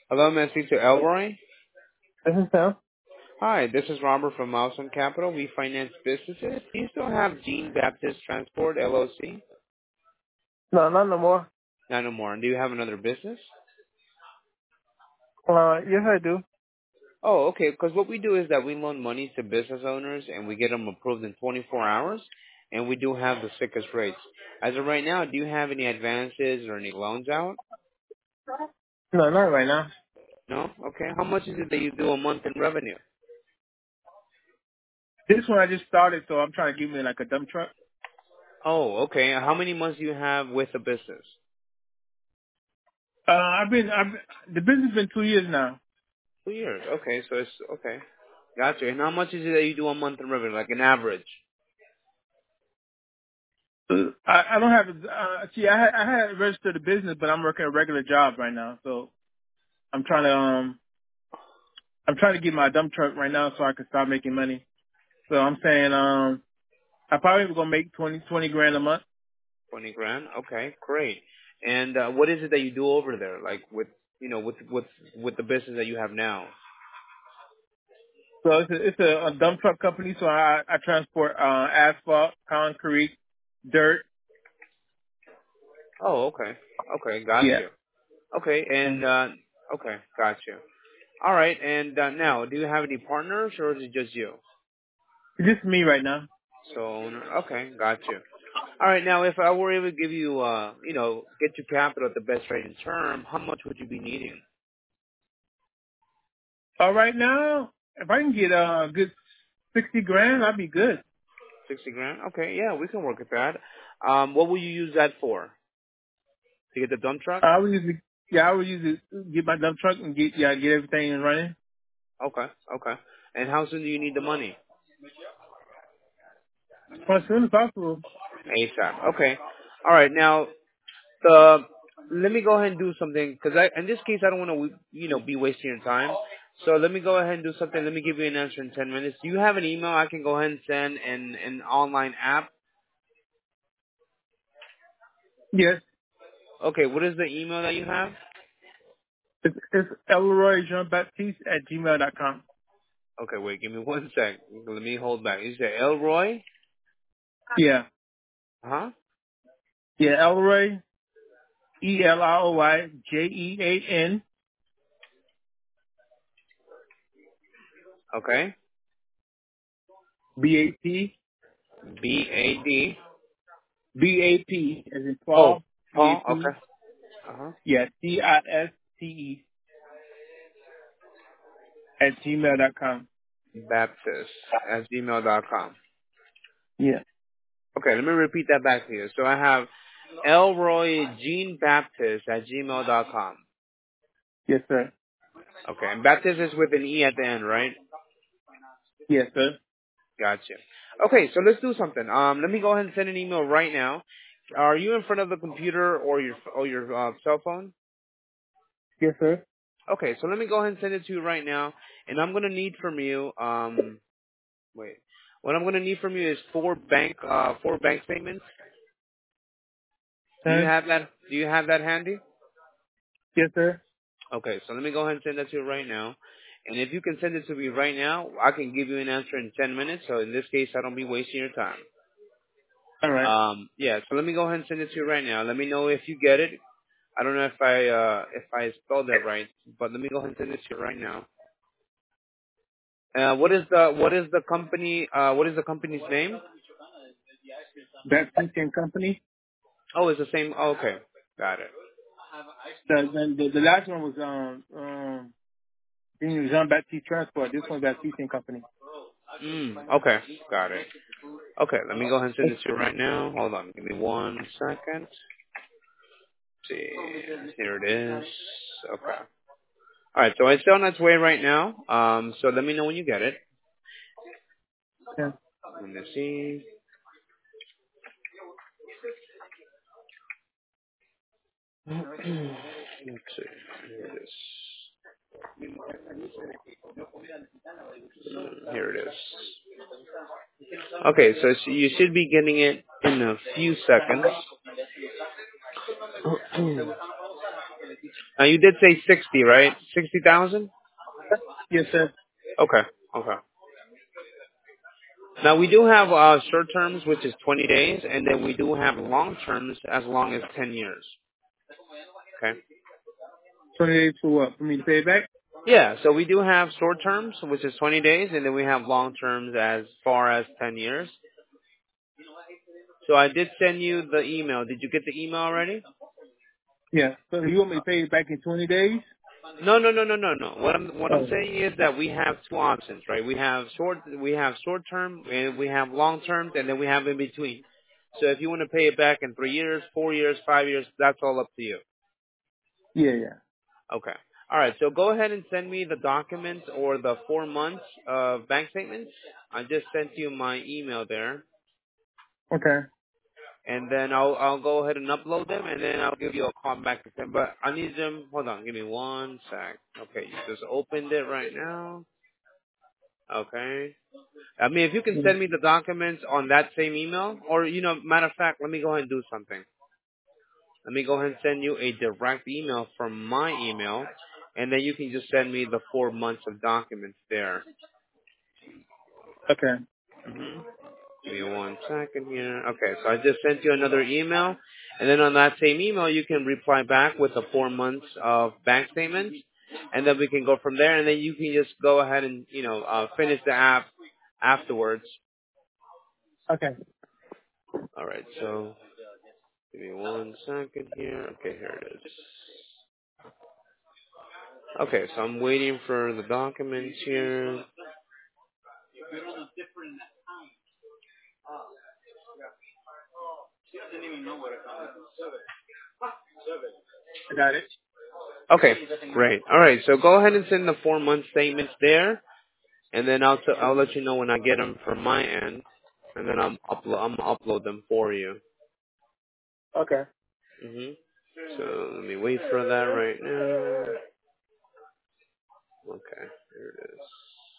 Hello, may I speak to Elroy? This is Sam. Hi, this is Robert from Milestone Capital. We finance businesses. Do you still have Jean Baptist Transport, LLC? No, not no more. Not no more. And do you have another business? Yes, I do. Oh, okay, because what we do is that we loan money to business owners and we get them approved in 24 hours, and we do have the sickest rates. As of right now, do you have any advances or any loans out? No, not right now. No? Okay. How much is it that you do a month in revenue? This one I just started, so I'm trying to give me like a dump truck. Oh, okay. How many months do you have with the business? The business been 2 years now. 2 years. Okay, so it's okay. Gotcha. And how much is it that you do a month in revenue, like an average? I don't have, I had registered the business, but I'm working a regular job right now, so I'm trying to, I'm trying to get my dump truck right now so I can start making money. So I'm saying, I probably gonna make 20 grand a month. 20 grand. Okay, great. And what is it that you do over there, like with with the business that you have now? So it's a dump truck company, so I transport, asphalt, concrete, dirt. Oh, okay. Okay, got Yeah. you. Okay, and okay, got you. All right, and now, do you have any partners or is it just you? It's just me right now. So, okay, got you. All right, now, if I were able to give you, get you capital at the best rate in term, how much would you be needing? Right now, if I can get a good 60 grand, I'd be good. 60 grand? Okay, yeah, we can work with that. What will you use that for? To get the dump truck? I would usually get my dump truck and get everything running. Okay, okay. And how soon do you need the money? As soon as possible. ASAP. Okay. All right. Now, the let me go ahead and do something because in this case, I don't want to, be wasting your time. So let me go ahead and do something. Let me give you an answer in 10 minutes. Do you have an email I can go ahead and send an online app? Yes. Okay. What is the email that you have? It's Elroy Jean Baptiste at gmail.com. Okay. Wait. Give me one sec. Let me hold back. You say Elroy? Yeah. Huh? Yeah, Elroy, ELROY, Okay. JEAN, BAD. as in Oh, Paul, Paul. BAP, Okay. Uh-huh. yeah, CISTE at gmail.com. Baptist at gmail.com. Yeah. Okay, let me repeat that back to you. So I have Elroy Jean Baptist at gmail.com. Yes, sir. Okay, and Baptist is with an E at the end, right? Yes, sir. Gotcha. Okay, so let's do something. Let me go ahead and send an email right now. Are you in front of the computer or your cell phone? Yes, sir. Okay, so let me go ahead and send it to you right now. And I'm gonna need from you wait. What I'm gonna need from you is four bank statements. Do you Huh? have that? Do you have that handy? Yes, sir. Okay, so let me go ahead and send that to you right now. And if you can send it to me right now, I can give you an answer in 10 minutes. So in this case, I don't be wasting your time. All right. Yeah, so let me go ahead and send it to you right now. Let me know if you get it. I don't know if I spelled that right, but let me go ahead and send it to you right now. What is the company's name? Baptiste and Company. Oh, it's the same. Oh, okay, got it. The last one was Jean Baptiste Transport. This one Baptiste and Company. Okay, got it. Okay, let me go ahead and send it to you right now. Hold on, give me 1 second. See, here it is. Okay. All right, so it's on its way right now. So let me know when you get it. Yeah. Let me see. Let's see. Here it is. Here it is. Okay, so you should be getting it in a few seconds. Now you did say 60, right? 60,000? Yes, sir. Okay. Okay. Now we do have short terms, which is 20 days, and then we do have long terms as long as 10 years. Okay. 20 days for what? For me to pay it back? Yeah, so we do have short terms, which is 20 days, and then we have long terms as far as 10 years. So I did send you the email. Did you get the email already? Yeah. So you want me to pay it back in 20 days? No, no, no, no, no, no. What I'm Oh. saying is that we have two options, right? We have short term, and we have long term, and then we have in between. So if you want to pay it back in 3 years, 4 years, 5 years, that's all up to you. Yeah, yeah. Okay. All right. So go ahead and send me the documents or the 4 months of bank statements. I just sent you my email there, Okay. and then I'll go ahead and upload them, and then I'll give you a call back to them. But I need them. Hold on. Give me one sec. Okay. You just opened it right now. Okay. I mean, if you can Yeah. send me the documents on that same email, or matter of fact, let me go ahead and do something. Let me go ahead and send you a direct email from my email, and then you can just send me the 4 months of documents there. Okay. hmm Give me one second here. Okay, so I just sent you another email, and then on that same email, you can reply back with the 4 months of bank statements, and then we can go from there, and then you can just go ahead and finish the app afterwards. Okay. All right, so give me one second here. Okay, here it is. Okay, so I'm waiting for the documents here. I got it. Okay, great. All right, so go ahead and send the 4 month statements there, and then I'll let you know when I get them from my end, and then I'm upload them for you. Okay. hmm So let me wait for that right now. Okay, here it is.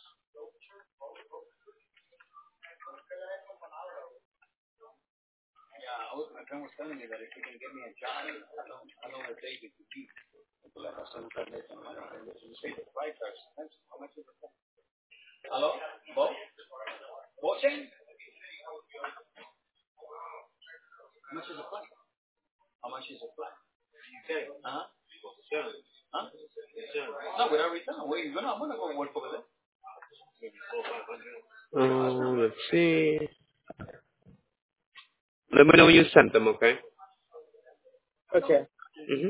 Let's see. Let me know when you sent them, okay? Okay. hmm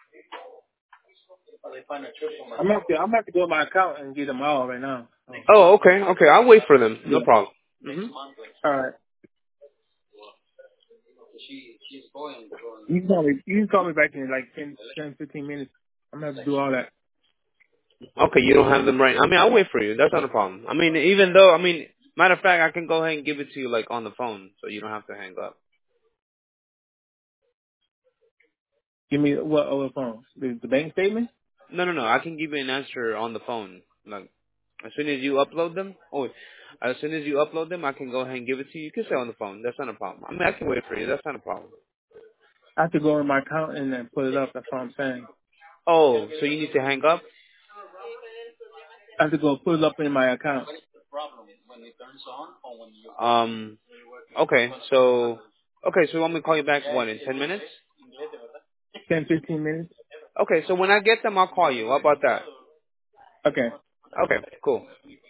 I'm gonna have to go to my account and get them all right now. Oh. Oh, okay, okay. I'll wait for them. No Yeah. problem. hmm All right. You can call me back in like 10, 15 minutes. I'm gonna have to do all that. Okay, you don't have them right. I mean, I'll wait for you. That's not a problem. I mean, even though, matter of fact, I can go ahead and give it to you like on the phone, so you don't have to hang up. Give me what other phone? The bank statement? No, no, no. I can give you an answer on the phone. Like, as soon as you upload them. Oh, as soon as you upload them, I can go ahead and give it to you. You can say on the phone. That's not a problem. I mean, I can wait for you. That's not a problem. I have to go in my account and then put it up. That's what I'm saying. Oh, so you need to hang up? I have to go put it up in my account. Um. Okay. So you want me to call you back? What, in 10 minutes? 10, 15 minutes. Okay. So when I get them, I'll call you. How about that? Okay. Okay. Cool.